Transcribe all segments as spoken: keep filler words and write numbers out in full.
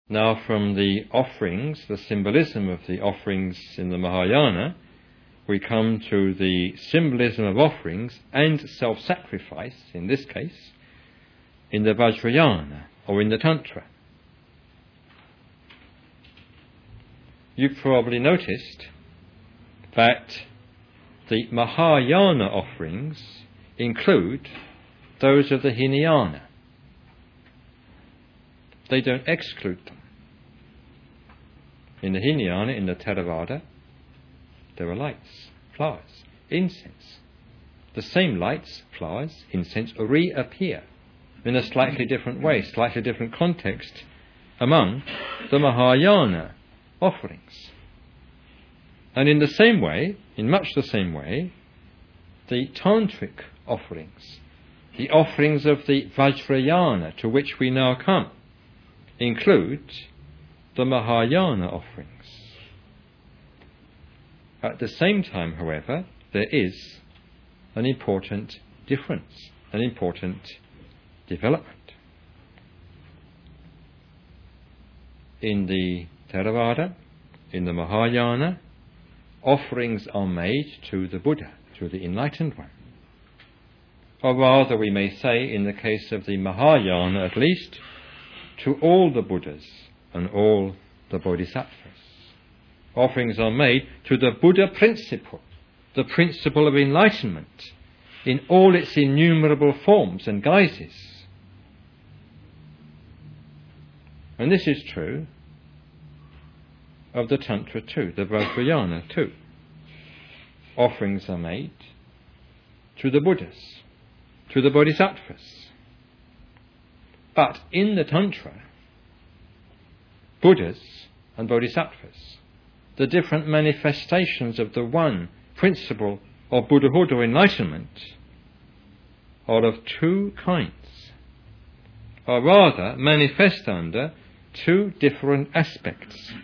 Now, from the offerings, the symbolism of the offerings in the Mahayana, we come to the symbolism of offerings and self-sacrifice, in this case, in the Vajrayana or in the Tantra. You've probably noticed that the Mahayana offerings include those of the Hinayana. They don't exclude them. In the Hinayana, in the Theravada, there are lights, flowers, incense. The same lights, flowers, incense reappear in a slightly different way, slightly different context among the Mahayana offerings. And in the same way, in much the same way, the Tantric offerings, the offerings of the Vajrayana to which we now come, include the Mahayana offerings. At the same time, however, there is an important difference, an important development. In the Theravada, in the Mahayana, offerings are made to the Buddha, to the Enlightened One. Or rather, we may say, in the case of the Mahayana at least, to all the Buddhas and all the Bodhisattvas. Offerings are made to the Buddha principle, the principle of enlightenment, in all its innumerable forms and guises. And this is true of the Tantra too, the Vajrayana too. Offerings are made to the Buddhas, to the Bodhisattvas. But in the Tantra, Buddhas and Bodhisattvas, the different manifestations of the one principle of Buddhahood or enlightenment, are of two kinds, or rather manifest under two different aspects.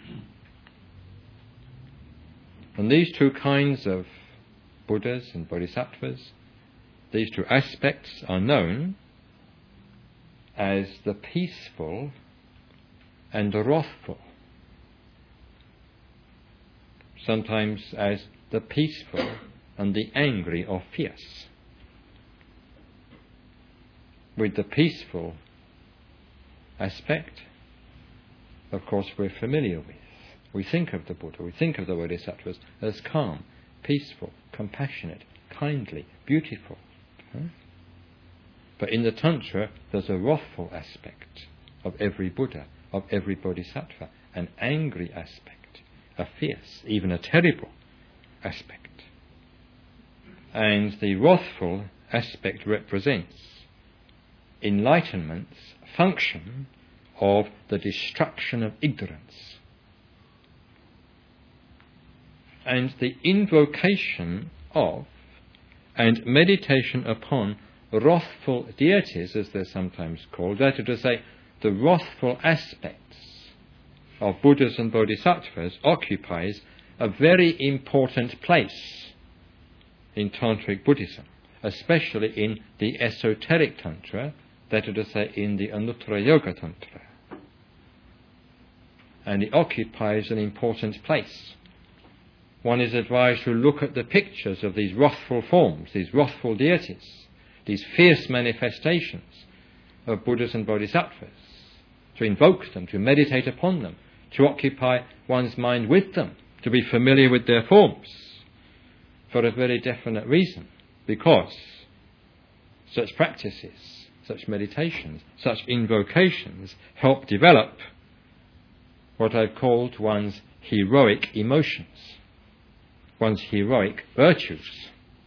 And these two kinds of Buddhas and Bodhisattvas, these two aspects are known as the peaceful and the wrathful, sometimes as the peaceful and the angry or fierce. With the peaceful aspect, of course, we're familiar with. We think of the Buddha, we think of the Bodhisattvas as calm, peaceful, compassionate, kindly, beautiful. Huh? But in the Tantra, there's a wrathful aspect of every Buddha, of every Bodhisattva, an angry aspect, a fierce, even a terrible aspect. And the wrathful aspect represents enlightenment's function of the destruction of ignorance. And the invocation of and meditation upon wrathful deities, as they're sometimes called, that is to say, the wrathful aspects of Buddhas and Bodhisattvas occupies a very important place in Tantric Buddhism, especially in the esoteric Tantra, that is to say, in the Anuttara Yoga Tantra. And it occupies an important place. One is advised to look at the pictures of these wrathful forms, these wrathful deities, these fierce manifestations of Buddhas and Bodhisattvas, to invoke them, to meditate upon them, to occupy one's mind with them, to be familiar with their forms, for a very definite reason, because such practices, such meditations, such invocations help develop what I've called one's heroic emotions, one's heroic virtues.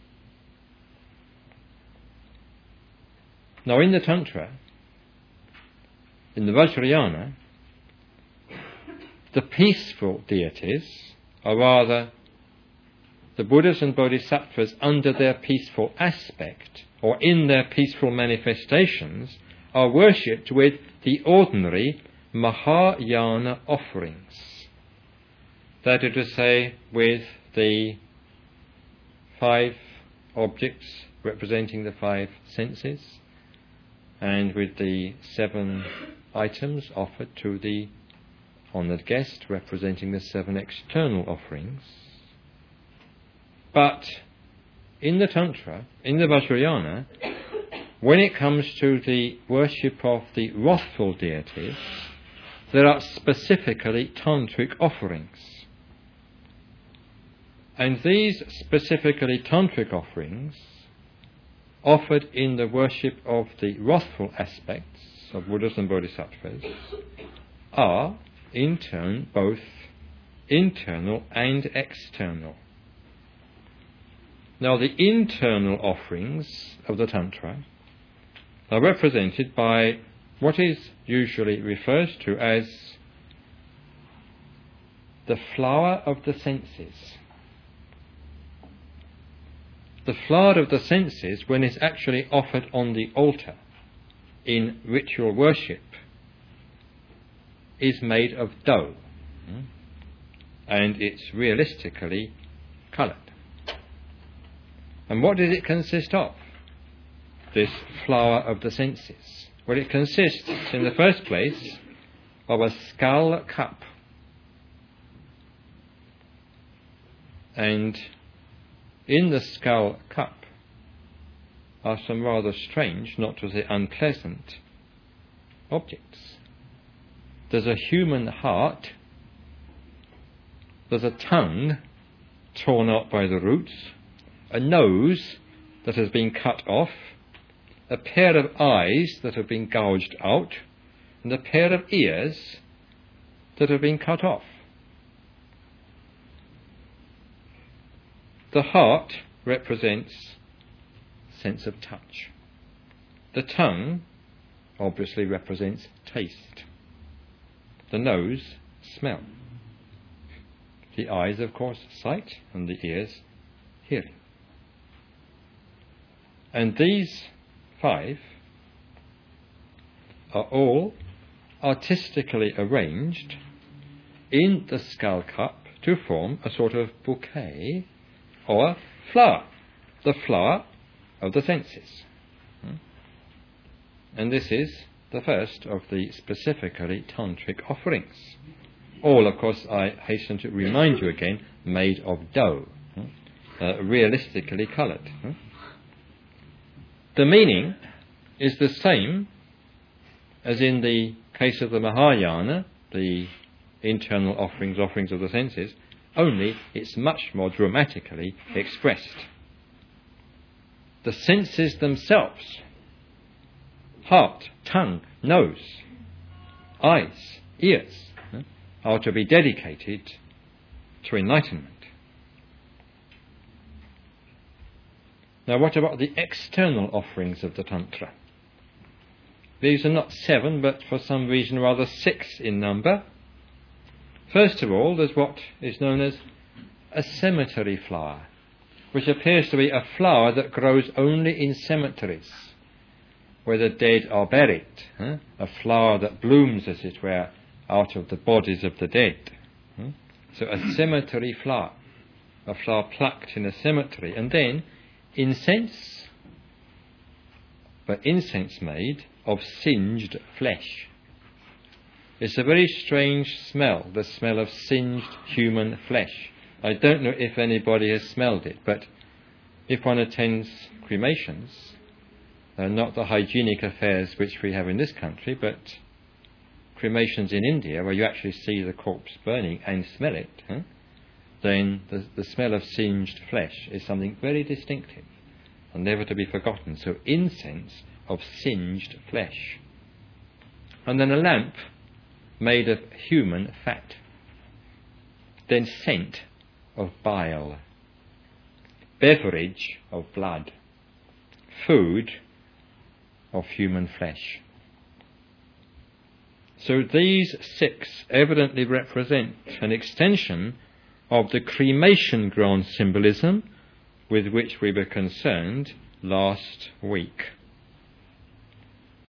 Now, in the Tantra, in the Vajrayana, the peaceful deities, or rather the Buddhas and Bodhisattvas under their peaceful aspect, or in their peaceful manifestations, are worshipped with the ordinary Mahayana offerings. That is to say, with the five objects representing the five senses, and with the seven items offered to the honoured guest, representing the seven external offerings. But in the Tantra, in the Vajrayana, when it comes to the worship of the wrathful deities, there are specifically tantric offerings. And these specifically tantric offerings, offered in the worship of the wrathful aspects of Buddhas and Bodhisattvas, are in turn both internal and external. Now, the internal offerings of the Tantra are represented by what is usually referred to as the flower of the senses. The flower of the senses, when it's actually offered on the altar in ritual worship, is made of dough, and it's realistically coloured. And what does it consist of, this flower of the senses? Well, it consists, in the first place, of a skull cup. And in the skull cup are some rather strange, not to say unpleasant, objects. There's a human heart, there's a tongue torn out by the roots, a nose that has been cut off, a pair of eyes that have been gouged out, and a pair of ears that have been cut off. The heart represents sense of touch. The tongue obviously represents taste. The nose, smell. The eyes, of course, sight, and the ears, hearing. And these five are all artistically arranged in the skull cup to form a sort of bouquet or flower, the flower of the senses. And this is the first of the specifically tantric offerings. All, of course, I hasten to remind you again, made of dough, uh, realistically coloured. The meaning is the same as in the case of the Mahayana, the internal offerings, offerings of the senses, only it's much more dramatically expressed. The senses themselves, heart, tongue, nose, eyes, ears, are to be dedicated to enlightenment. Now, what about the external offerings of the Tantra? These are not seven, but for some reason rather six in number. First of all, there's what is known as a cemetery flower, which appears to be a flower that grows only in cemeteries, where the dead are buried. Huh? A flower that blooms, as it were, out of the bodies of the dead. Huh? So a cemetery flower, a flower plucked in a cemetery. And then incense, but incense made of singed flesh. It's a very strange smell, the smell of singed human flesh. I don't know if anybody has smelled it, but if one attends cremations, uh, not the hygienic affairs which we have in this country, but cremations in India, where you actually see the corpse burning and smell it, huh? then the, the smell of singed flesh is something very distinctive and never to be forgotten. So incense of singed flesh. And then a lamp made of human fat. Then scent of bile. Beverage of blood. Food of human flesh. So these six evidently represent an extension of the cremation ground symbolism with which we were concerned last week.